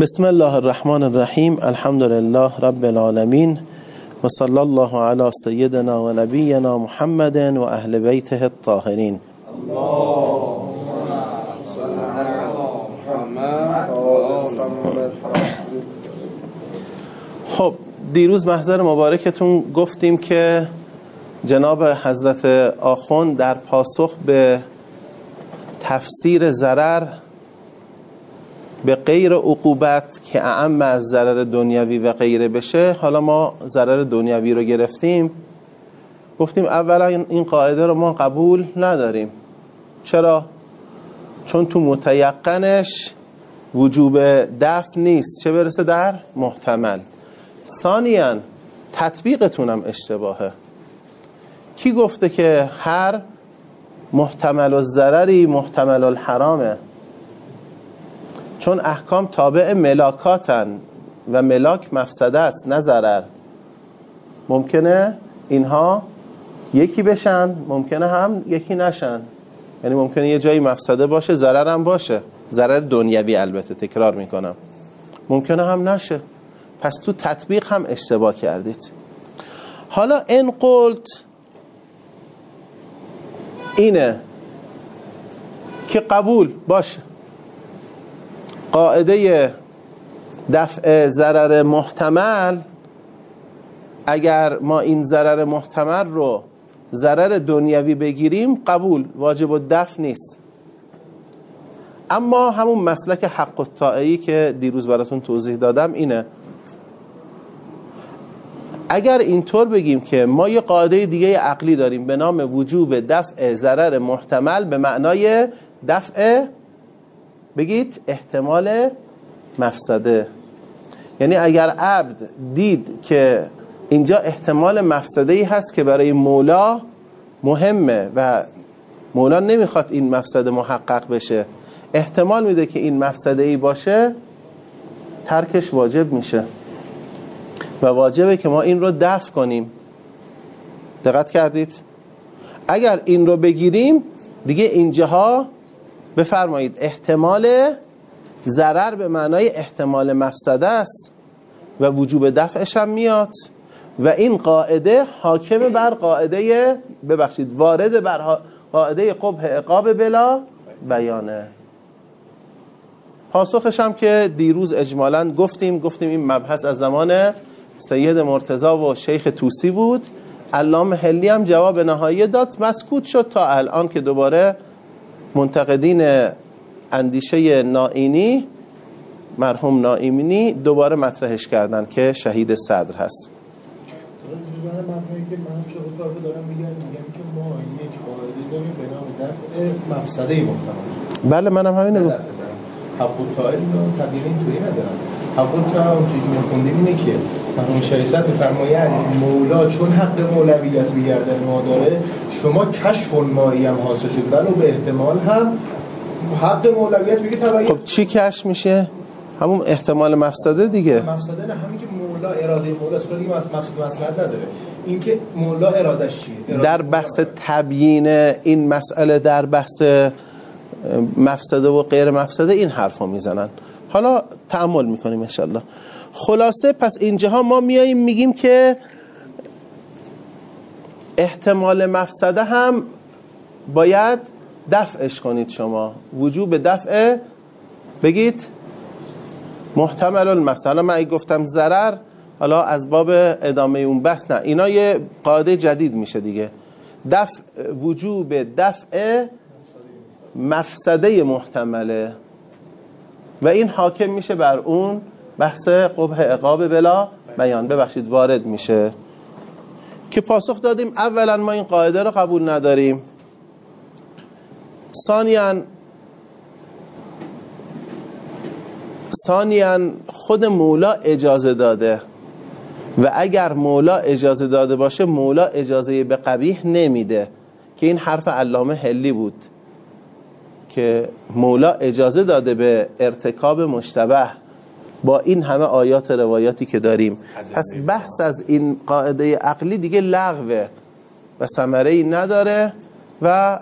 بسم الله الرحمن الرحیم. الحمد لله رب العالمین و صلی الله علی سیدنا و نبینا محمد و اهل بیته الطاهرین. خب دیروز محضر مبارکتون گفتیم که جناب حضرت آخوند در پاسخ به تفسیر ضرر به غیر عقوبت که اعم از ضرر دنیوی و غیره بشه، حالا ما ضرر دنیوی رو گرفتیم، گفتیم اولا این قاعده رو ما قبول نداریم. چرا؟ چون تو متیقنش وجوب دفع نیست، چه برسه در محتمل. ثانیاً تطبیقتونم اشتباهه. کی گفته که هر محتمل الضرری محتمل الحرامه؟ چون احکام تابع ملاکاتن و ملاک مفسده است نه ضرر. ممکنه اینها یکی بشن، ممکنه هم یکی نشن. یعنی ممکنه یه جایی مفسده باشه ضرر هم باشه، ضرر دنیوی البته، تکرار میکنم، ممکنه هم نشه. پس تو تطبیق هم اشتباه کردید. حالا ان قلت اینه که قبول باشه قاعده دفع ضرر محتمل، اگر ما این ضرر محتمل رو ضرر دنیوی بگیریم قبول، واجب الدفع نیست. اما همون مسلک حق الطاعی که دیروز براتون توضیح دادم اینه، اگر اینطور بگیم که ما یه قاعده دیگه عقلی داریم به نام وجوب دفع ضرر محتمل به معنای دفع، بگید احتمال مفسده. یعنی اگر عبد دید که اینجا احتمال مفسده‌ای هست که برای مولا مهمه و مولا نمیخواد این مفسده محقق بشه، احتمال میده که این مفسده‌ای باشه، ترکش واجب میشه و واجبه که ما این رو دفع کنیم. دقت کردید؟ اگر این رو بگیریم دیگه اینجاها بفرمایید احتمال ضرر به معنای احتمال مفسده است و وجوب دفعش هم میاد و این قاعده حاکم بر قاعده، ببخشید وارد بر قاعده قبح عقاب بلا بیانه. پاسخش هم که دیروز اجمالاً گفتیم این مبحث از زمان سید مرتضی و شیخ طوسی بود. علامه حلی هم جواب نهایی داد، مسکوت شد تا الان که دوباره منتقدین اندیشه نائینی، مرحوم نائینی، دوباره مطرحش کردن که شهید صدر هست. مبنایی که من شغل کار دارم میگم که ما یک قاعده داریم به نام دفع مفسده محتمل. بله منم همینو گفتم. حق الطاعی رو تبیین اینطوری ندارم. حق الطاعی اونجوری که ما خوندیم اینه که مرحوم شریعت می‌فرماید مولا چون حق مولویت به گردن ما داره، شما کشف المایی هم حاصل شد ولو به احتمال هم حق مولویت بگی تبیین. خب چی کشف میشه؟ همون احتمال مفسده دیگه. مفسده نه، همین که مولا اراده مولا است، ولی مفسده مصلحت نداره. این که مولا ارادش چیه؟ در بحث تبیین این مسئله، در بحث مفسده و غیر مفسده این حرفو میزنن. حالا تأمل میکنیم انشالله. خلاصه پس اینجاها ما میاییم میگیم که احتمال مفسده هم باید دفعش کنید. شما وجوب دفع بگید محتمل المفسده. من گفتم ضرر، حالا از باب ادامه اون بحث نه، اینا یه قاعده جدید میشه دیگه. وجوب دفع مفسده محتمله و این حاکم میشه بر اون بحث قبح عقاب بلا بیان، ببخشید وارد میشه. که پاسخ دادیم اولا ما این قاعده رو قبول نداریم. ثانیاً خود مولا اجازه داده و اگر مولا اجازه داده باشه مولا اجازه به قبیح نمیده، که این حرف علامه حلی بود که مولا اجازه داده به ارتکاب مشتبه با این همه آیات روایاتی که داریم. پس بحث از این قاعده عقلی دیگه لغوه و ثمره‌ای نداره و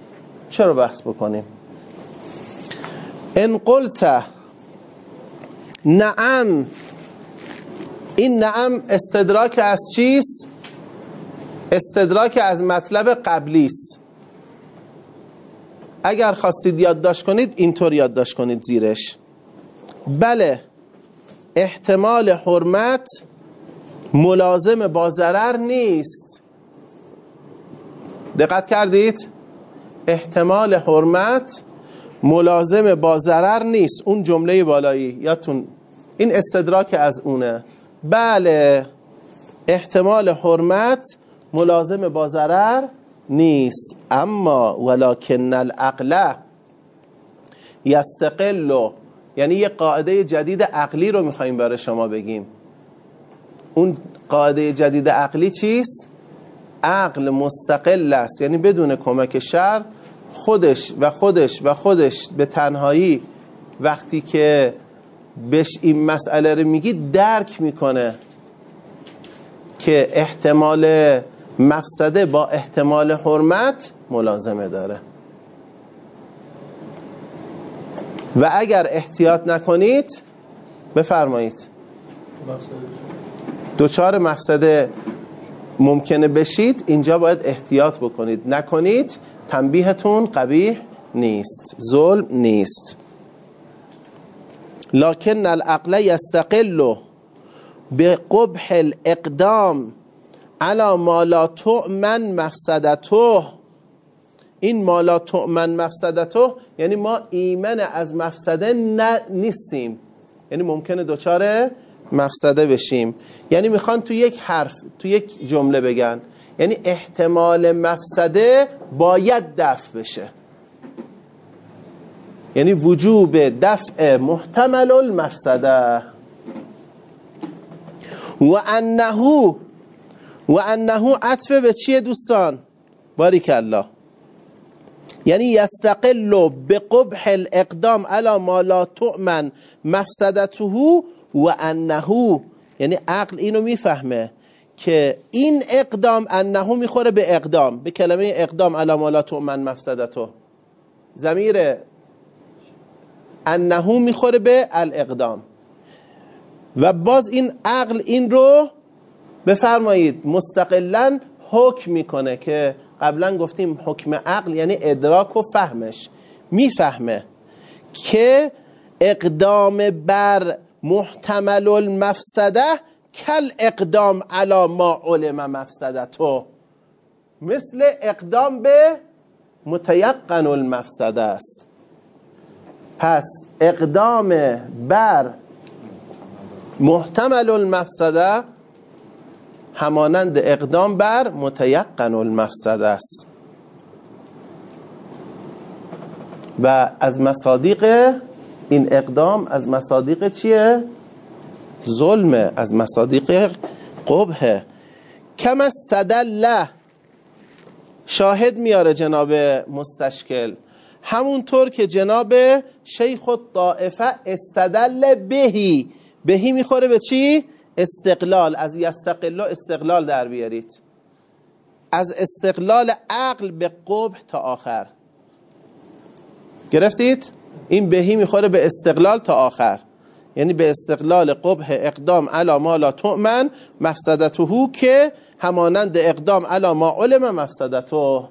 چرا بحث بکنیم. ان قلت نعم، این نعم استدراک از چیست؟ استدراک از مطلب قبلی است. اگر خواستید یادداشت کنید اینطور یادداشت کنید زیرش. بله، احتمال حرمت ملازم با ضرر نیست. دقت کردید؟ احتمال حرمت ملازم با ضرر نیست. اون جمله بالایی یادتون این استدراک از اونه. بله، احتمال حرمت ملازم با ضرر نیست، اما ولکن العقل یستقل، یعنی یه قاعده جدید عقلی رو میخواییم برای شما بگیم. اون قاعده جدید عقلی چیست؟ عقل مستقل است، یعنی بدون کمک شرع خودش به تنهایی وقتی که بهش این مسئله رو میگی درک میکنه که احتمال مفسده با احتمال حرمت ملازمه داره و اگر احتیاط نکنید بفرمایید دوچار مفسده ممکنه بشید. اینجا باید احتیاط بکنید، نکنید تنبیهتون قبیح نیست، ظلم نیست. لکن العقل یستقل بقبح الاقدام علی ما لا تؤمن مفسدته. این ما لا تؤمن مفسدته یعنی ما ایمن از مفسده نیستیم، یعنی ممکنه دچار مفسده بشیم. یعنی میخوان تو یک حرف تو یک جمله بگن یعنی احتمال مفسده باید دفع بشه، یعنی وجوب دفع محتمل المفسده. و انه عطف به چیه دوستان؟ باریک الله. یعنی یستقل بقبح الاقدام علی ما لا تؤمن مفسدته و انه، یعنی عقل اینو میفهمه که این اقدام انه میخوره به اقدام، به کلمه اقدام علی ما لا تؤمن مفسدته. ضمیر انه میخوره به الاقدام و باز این عقل این رو بفرمایید مستقلاً حکم میکنه که قبلا گفتیم حکم عقل یعنی ادراک و فهمش. میفهمه که اقدام بر محتمل المفسده کل اقدام علی ما علم مفسدته، مثل اقدام به متیقن المفسده است. پس اقدام بر محتمل المفسده همانند اقدام بر متیقن المفسده است و از مصادیق این اقدام از مصادیق چیه؟ ظلمه، از مصادیق قبحه. کم استدل، شاهد میاره جناب مستشکل، همونطور که جناب شیخ الطائفه استدل بهی میخوره به چی؟ استقلال. از یستقل استقلال در بیارید، از استقلال عقل به قبح تا آخر. گرفتید؟ این بهی میخوره به استقلال تا آخر، یعنی به استقلال قبح اقدام علی ما لا تؤمن مفسدته که همانند اقدام علی ما علم مفسدته.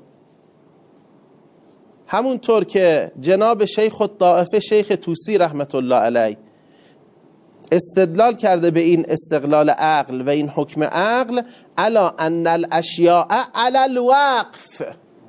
همونطور که جناب شیخ الطائفه شیخ طوسی رحمت الله علیه استدلال کرده به این استقلال عقل و این حکم عقل علا ان الاشیاء علی الوقف،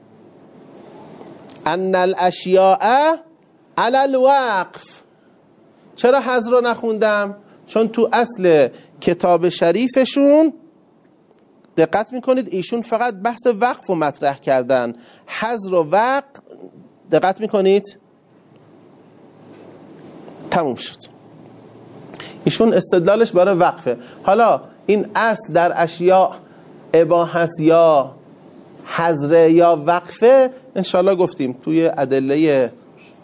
ان الاشیاء علی الوقف. چرا حذر رو نخوندم؟ چون تو اصل کتاب شریفشون دقت میکنید ایشون فقط بحث وقف رو مطرح کردن، حذر و وقف دقت میکنید تموم شد. ایشون استدلالش برای وقفه. حالا این اصل در اشیاء اباحه یا حظر یا وقفه انشالله گفتیم توی ادله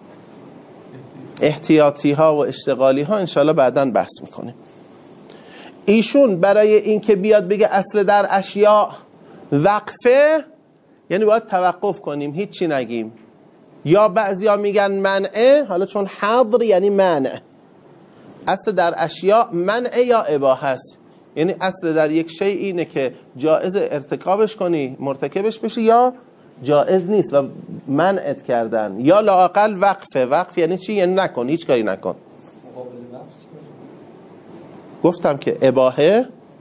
احتیاطی ها و اشتغالی ها انشالله بعداً بحث میکنیم. ایشون برای این که بیاد بگه اصل در اشیاء وقفه یعنی باید توقف کنیم، هیچی نگیم. یا بعضیا میگن منعه، حالا چون حظر یعنی منع، اصل در اشیاء منع یا اباحه است. یعنی اصل در یک شی اینه که جایز ارتکابش کنی، مرتکبش بشی، یا جایز نیست و منعت کردن، یا لااقل وقفه. وقف یعنی چی؟ یعنی نکن، هیچ کاری نکن. گفتم که اباحه،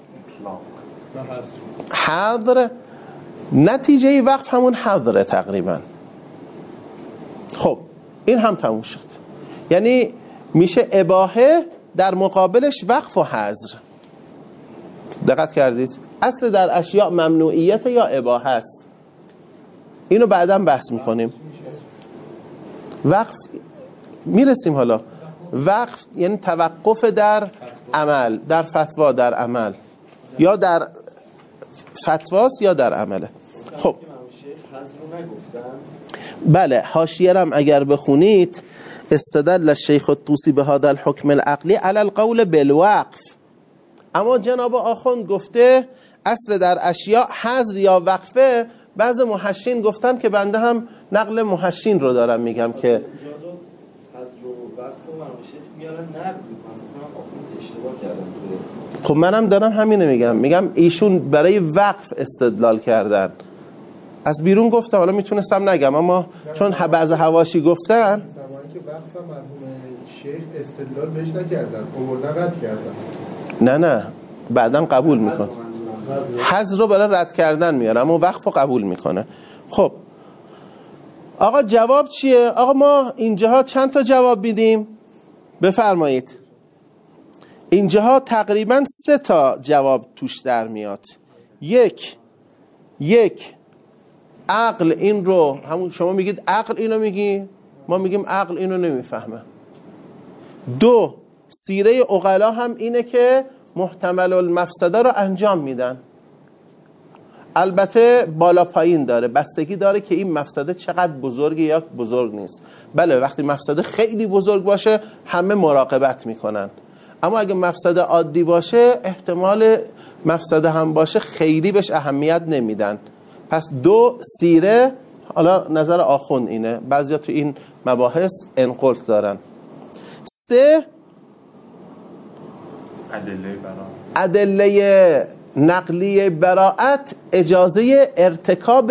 حظر، نتیجه وقف همون حظره تقریبا. خب این هم تموم شد. یعنی میشه اباحه در مقابلش وقف و حظر. دقت کردید؟ اصل در اشیاء ممنوعیت یا اباحه است. اینو بعداً بحث میکنیم. وقف میرسیم حالا. وقف یعنی توقف در عمل، در فتوا، در عمل، یا در فتواست یا در عمله. خب بله، حاشیه هم اگر بخونید، استدل الشیخ الطوسی به هذا الحکم العقلی علی القول بالوقف. اما جناب آخوند گفته اصل در اشیاء حظر یا وقفه. بعض محشین گفتن که بنده هم نقل محشین رو دارم میگم که حظر و وقف رو منوشت میارن نقل میکنن. آخوند اشتباه کردن. خب منم دارم همینه میگم ایشون برای وقف استدلال کردن. از بیرون گفتم، حالا میتونستم نگم، اما چون بعض حواشی گفتن زمانی که وقت مرحوم شیخ استدلال بهش نکردن، آوردن رد کردن. نه بعداً قبول میکنه. حظر رو برای رد کردن میاره اما وقف رو قبول میکنه. خب آقا جواب چیه؟ آقا ما اینجاها چند تا جواب میدیم؟ بفرمایید. اینجاها تقریبا 3 تا جواب توش در میاد. یک عقل این رو، همون شما میگید عقل اینو میگی، ما میگیم عقل اینو نمیفهمه. 2 سیره عقلا هم اینه که محتمل المفسده رو انجام میدن. البته بالا پایین داره، بستگی داره که این مفسده چقدر بزرگه یا بزرگ نیست. بله وقتی مفسده خیلی بزرگ باشه همه مراقبت میکنن، اما اگه مفسده عادی باشه احتمال مفسده هم باشه خیلی بهش اهمیت نمیدن. پس 2 سیره، حالا نظر آخوند اینه، بعضیا تو این مباحث انقلت دارن. 3 ادله نقلی براءت اجازه ارتکاب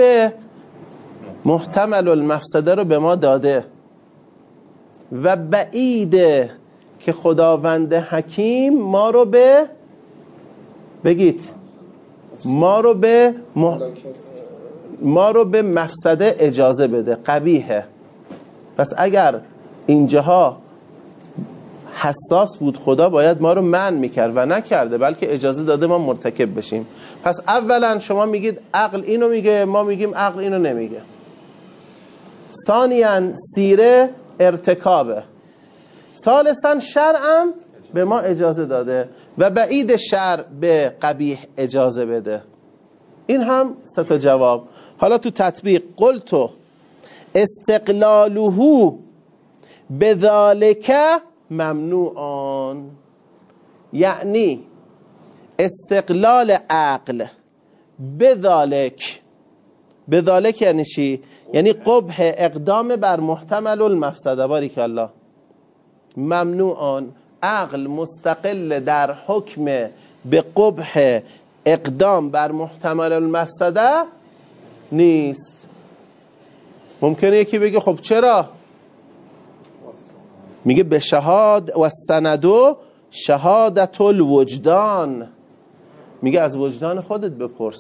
محتمل المفسده رو به ما داده و بعیده که خداوند حکیم ما رو به بگید ما رو به مفسده اجازه بده. قبیحه. پس اگر اینجاها حساس بود خدا باید ما رو منع میکرد و نکرده، بلکه اجازه داده ما مرتکب بشیم. پس اولا شما میگید عقل اینو میگه، ما میگیم عقل اینو نمیگه. ثانیاً سیره ارتکابه. ثالثاً شرعم به ما اجازه داده و بعید شرع به قبیح اجازه بده. این هم 3 تا جواب. حالا تو تطبیق قلتو استقلاله بذالک ممنوعان، یعنی استقلال عقل بذالک یعنی چی؟ یعنی قبح اقدام بر محتمل المفسده. باریک الله. ممنوعان، عقل مستقل در حکم به قبح اقدام بر محتمل المفسده نیست. ممکنه یکی بگه خب چرا؟ میگه به شهاد و سندو شهادت الوجدان. میگه از وجدان خودت بپرس،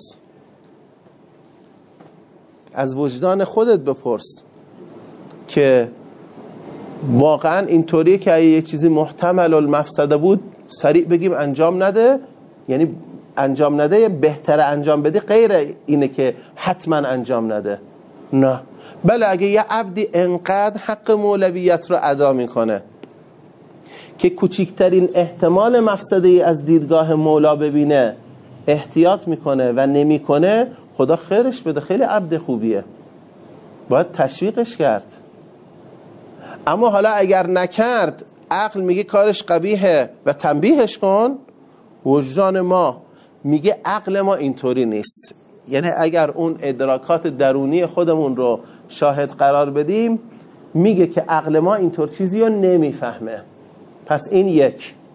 از وجدان خودت بپرس که واقعا اینطوریه که اگه یک چیزی محتمل المفسده بود سریع بگیم انجام نده، یعنی انجام نده بهتره انجام بدی، غیر اینه که حتما انجام نده. نه، بله اگه یه عبدی انقدر حق مولویت رو ادا میکنه که کوچکترین احتمال مفسده ای از دیدگاه مولا ببینه احتیاط میکنه و نمیکنه، خدا خیرش بده، خیلی عبد خوبیه، باید تشویقش کرد. اما حالا اگر نکرد، عقل میگه کارش قبیحه و تنبیهش کن، وجدان ما میگه عقل ما اینطوری نیست. یعنی اگر اون ادراکات درونی خودمون رو شاهد قرار بدیم، میگه که عقل ما اینطور چیزی رو نمیفهمه. پس این یک.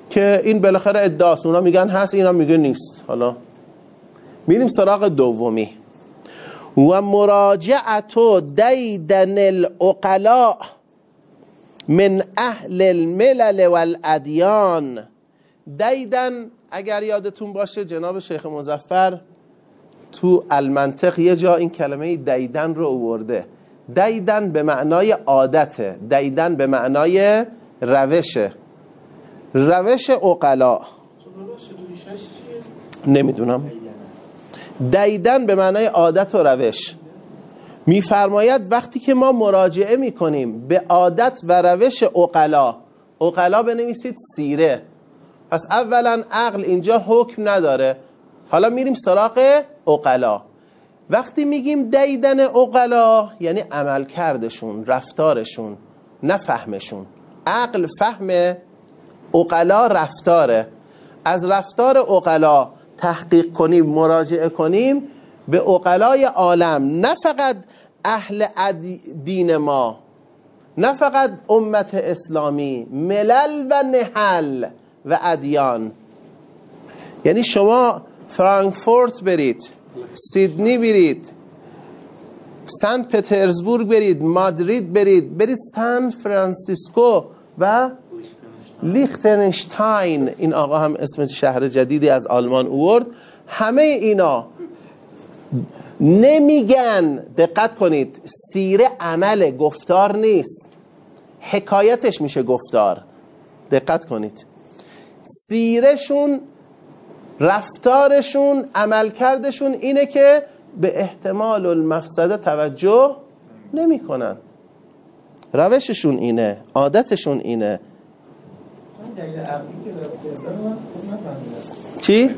که این بالاخره ادعاست، اونا میگن هست اینا میگن نیست. حالا میریم سراغ دومی. و مراجعت دیدن العقلاء من اهل الملل والادیان. دیدن اگر یادتون باشه جناب شیخ مظفر تو المنطق یه جا این کلمه دیدن رو آورده. دیدن به معنای عادته، دیدن به معنای روشه، روش عقلا. نمیدونم. دیدن به معنای عادت و روش. میفرماید وقتی که ما مراجعه میکنیم به عادت و روش عقلا، عقلا بنویسید سیره، پس اولا عقل اینجا حکم نداره. حالا میریم سراغ عقلا. وقتی میگیم دیدن عقلا یعنی عمل کردشون، رفتارشون، نه فهمشون. عقل فهم، عقلا رفتاره. از رفتار عقلا تحقیق کنیم، مراجعه کنیم به عقلای عالم، نه فقط اهل دین ما، نه فقط امت اسلامی، ملل و نحل و ادیان. یعنی شما فرانکفورت برید، سیدنی برید، سنت پترزبورگ برید، مادرید برید سان فرانسیسکو و لیختنشتاین، این آقا هم اسم شهر جدیدی از آلمان آورد. همه اینا نمیگن، دقت کنید، سیره عمل، گفتار نیست، حکایتش میشه گفتار. دقت کنید، سیرشون، رفتارشون، عملکردشون اینه که به احتمال المفسده توجه نمی کنن. روششون اینه، عادتشون اینه. چی؟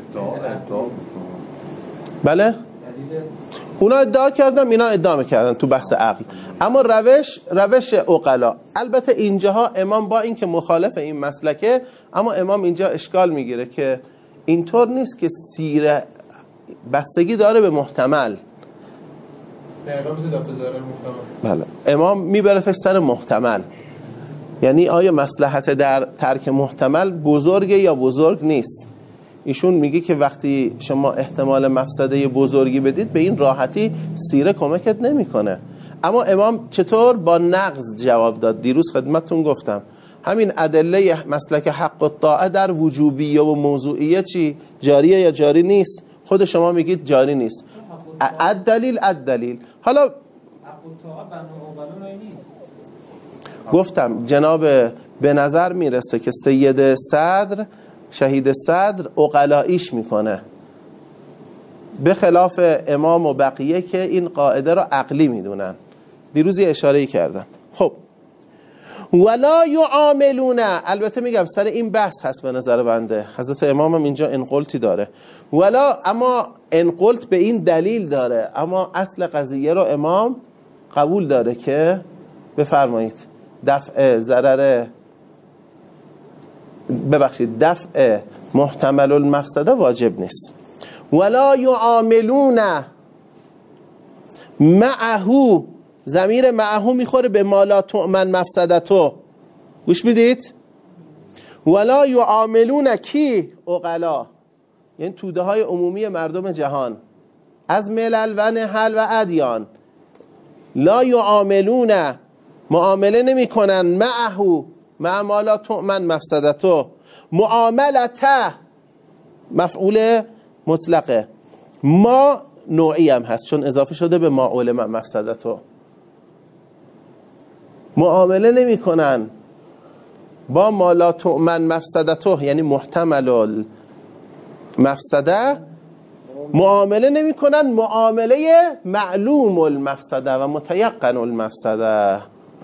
بله؟ اونا ادعا کردن، اینا ادعا کردن تو بحث عقل. اما روش عقلا. البته اینجاها امام با این که مخالف این مسلکه، اما امام اینجا اشکال میگیره که اینطور نیست که سیره بستگی داره به محتمل. بله، امام میبرتش سر محتمل. یعنی آیا مصلحت در ترک محتمل بزرگه یا بزرگ نیست؟ ایشون میگه که وقتی شما احتمال مفسده بزرگی بدید به این راحتی سیره کمکت نمیکنه. اما امام چطور؟ با نقض جواب داد. دیروز خدمتتون گفتم همین ادله مسلک حق الطاعه در وجوبیه و موضوعیه چی؟ جاریه یا جاری نیست؟ خود شما میگید جاری نیست. الدلیل. حالا حق الطاعه بنو نیست. گفتم جناب به نظر میرسه که سید صدر، شهید صدر عقلاییش میکنه، به خلاف امام و بقیه که این قاعده را عقلی میدونن. دیروزی اشاره‌ای کردم. خب ولا یعاملون، البته میگم سر این بحث هست به نظر بنده. حضرت امام هم اینجا انقلتی داره، ولا، اما انقلت به این دلیل داره، اما اصل قضیه رو امام قبول داره که بفرمایید دفع ضرر، ببخشید دفع محتمل المفسده واجب نیست. ولا یعاملون معه، ضمیر معه میخوره به ما لا تؤمن مفسدتو. گوش میدید؟ ولا یعاملون کی؟ عقلا، یعنی توده های عمومی مردم جهان از ملل و نحل و ادیان. لا یعاملون، معامله نمی کنن، معه، مع ما لا تؤمن مفسدتو. معاملته مفعول مطلقه، ما نوعی هم هست چون اضافه شده به ما علم مفسدتو. معامله نمی کنن با ما لا تؤمن مفسدتو، یعنی محتمل المفسده. معامله نمی کنن معامله معلوم المفسده و متیقن المفسده.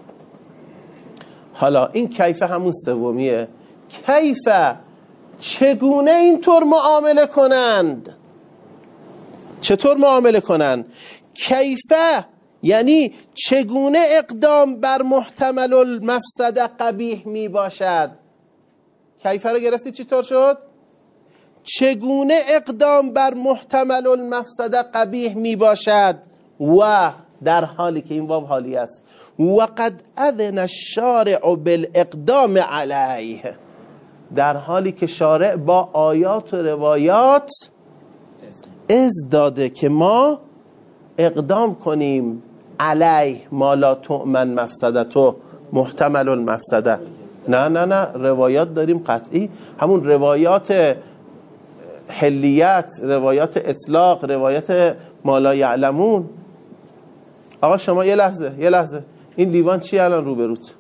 حالا این کیفه همون سومیه. کیفه، چگونه اینطور معامله کنند؟ چطور معامله کنند؟ کیفه یعنی چگونه اقدام بر محتمل المفسده قبیح می باشد. کیفه رو گرفتی چطور شد؟ چگونه اقدام بر محتمل المفسده قبیح می باشد، و در حالی که این واو حالی است، و قد اذن الشارع بالاقدام علیه، در حالی که شارع با آیات و روایات اذن داده که ما اقدام کنیم علیه ما لا تؤمن مفسدته محتمل المفسده. نه روایات داریم قطعی، همون روایات حلیت، روایات اطلاق، روایات ما لا یعلمون. آقا شما یه لحظه این لیوان چیه الان روبروت؟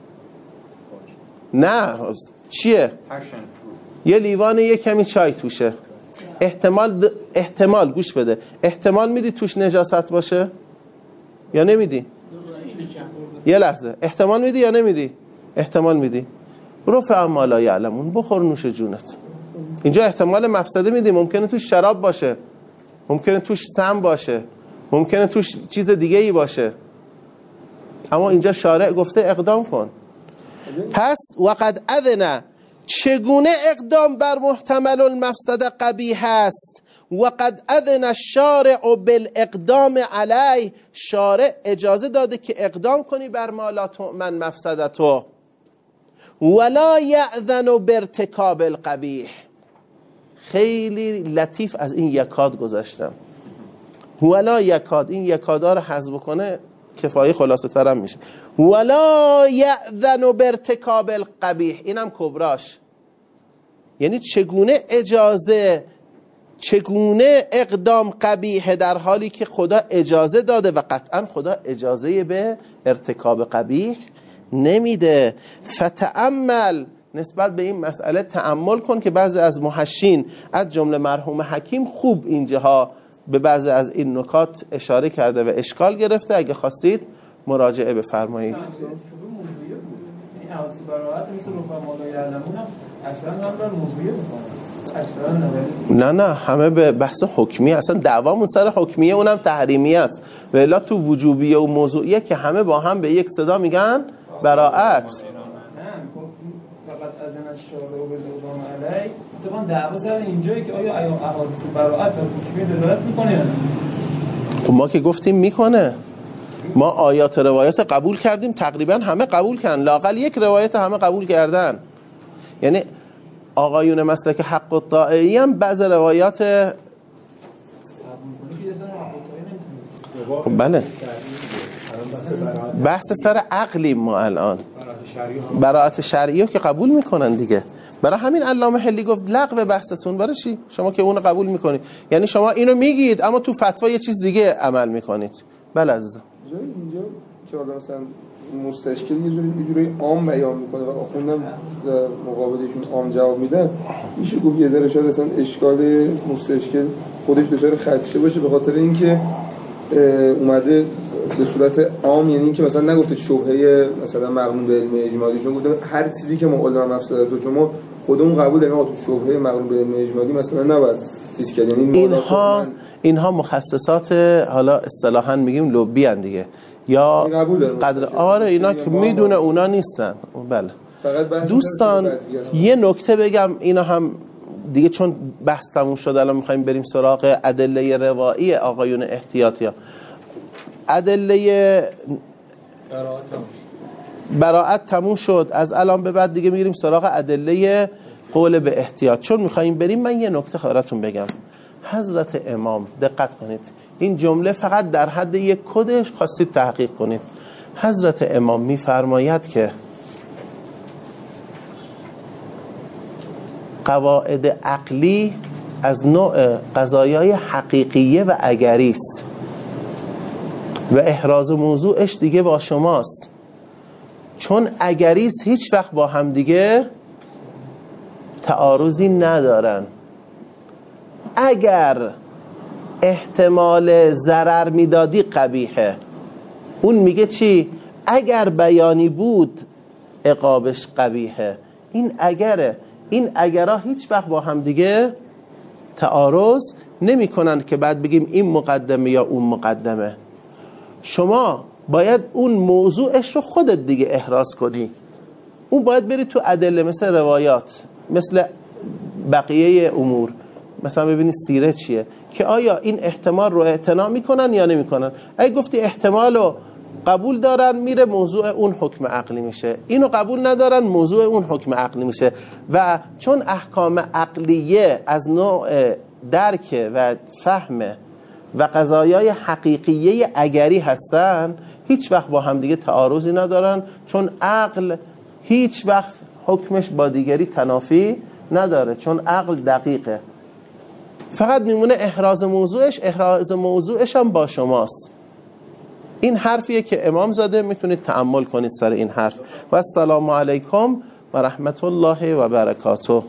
نه چیه؟ یه لیوان یه کمی چای توشه. احتمال گوش بده، احتمال میدی توش نجاست باشه یا نمیدی؟ یه لحظه، احتمال میدی یا نمیدی؟ احتمال میدی. رفع ما لا یعلمون، بخور نوش جونت. اینجا احتمال مفسده میدی، ممکنه توش شراب باشه، ممکنه توش سم باشه، ممکنه توش چیز دیگه ای باشه، اما اینجا شارع گفته اقدام کن. پس وقد اذن، چگونه اقدام بر محتمل المفسده قبیح است؟ وقد اذن الشارع بالاقدام علیه، شارع اجازه داده که اقدام کنی بر ما لا تؤمن مفسدته، ولا یأذن بارتکاب القبیح. خیلی لطیف از این یکاد گذاشتم، ولا یکاد، این یکادا رو حذف کنه کفایه خلاصه ترم میشه. ولا یأذن بارتکاب القبیح، اینم کبراش، یعنی چگونه اقدام قبیح در حالی که خدا اجازه داده و قطعا خدا اجازه به ارتکاب قبیح نمیده. فتأمل، نسبت به این مسئله تأمل کن که بعضی از محشین از جمله مرحوم حکیم خوب اینجاها به بعضی از این نکات اشاره کرده و اشکال گرفته. اگه خواستید مراجعه بفرمایید. نه همه به بحث حکمیه، اصلا دعوامون سر حکمیه، اونم تحریمیه است. و الا تو وجوبیه و موضوعیه که همه با هم به یک صدا میگن براءت. از این شارع و بالإقدام علیه اتفاقا دعوا سر اینجایی که آیا احادیث براءت و حکمی دلالت میکنه یا نه؟ خب ما که گفتیم میکنه، ما آیات روایات قبول کردیم، تقریبا همه قبول کردن، لااقل یک روایت همه قبول کردن. یعنی آقایون مسلک حق الطائعی هم بعض روایات بله بحث سر عقلی ما الان براءت شرعیه که قبول میکنن دیگه. برای همین علامه حلی گفت لغو بحثتون. برای چی؟ شما که اونو قبول میکنید، یعنی شما اینو میگید اما تو فتوا یه چیز دیگه عمل میکنید. بله عزیزم. اینجا که آدم مثلا مستشکل یه جوری عام بیان میکنه و آخوندم مقابلشون عام جواب میدن، میشه گفت یه ذره شاید اصلا اشکال مستشکل خودش دچار خدشه باشه، به خاطر اینکه اومده به صورت عام، یعنی اینکه مثلا نگفته شبهه مثلا مقرون به علم اجمالی، چون گفته هر چیزی که معلم مفسده تو شما خودمون قبول داریم تو شبهه مقرون به علم اجمالی مثلا نباید چیز کنه. یعنی اینها مخصصات حالا اصطلاحاً میگیم لوبی ان دیگه، یا قدر آره اینا که میدونه اونا نیستن. بله دوستان یه نکته بگم، اینا هم دیگه چون بحث تموم شد الان میخوایم بریم سراغ ادله روایی آقایون احتیاطی ها. ادله براءت تموم شد، از الان به بعد دیگه میریم سراغ ادله قول به احتیاط. چون میخوایم بریم من یه نکته خبرتون بگم. حضرت امام دقت کنید، این جمله فقط در حد یک کدش خواستید تحقیق کنید. حضرت امام میفرماید که قواعد عقلی از نوع قضایای حقیقیه و اگری است و احراز موضوعش دیگه با شماست، چون اگریست هیچ وقت با هم دیگه تعارضی ندارن. اگر احتمال ضرر میدادی قبیحه، اون میگه چی؟ اگر بیانی بود عقابش قبیحه. این اگره، این اگرها هیچ وقت با هم دیگه تعارض نمی کنن که بعد بگیم این مقدمه یا اون مقدمه. شما باید اون موضوعش رو خودت دیگه احراز کنی. اون باید بری تو ادله مثل روایات، مثل بقیه امور، مثلا ببینی سیره چیه که آیا این احتمال رو اعتنا میکنن یا نمیکنن. اگه گفتی احتمال رو قبول دارن میره موضوع اون حکم عقلی میشه، اینو قبول ندارن موضوع اون حکم عقلی میشه. و چون احکام عقلیه از نوع درک و فهم و قضایای حقیقیه اگری هستن، هیچ وقت با همدیگه تعارضی ندارن، چون عقل هیچ وقت حکمش با دیگری تنافی نداره، چون عقل دقیقه. فقط میمونه احراز موضوعش هم با شماست. این حرفیه که امام زده، میتونید تأمل کنید سر این حرف. و السلام علیکم و رحمت الله و برکاته.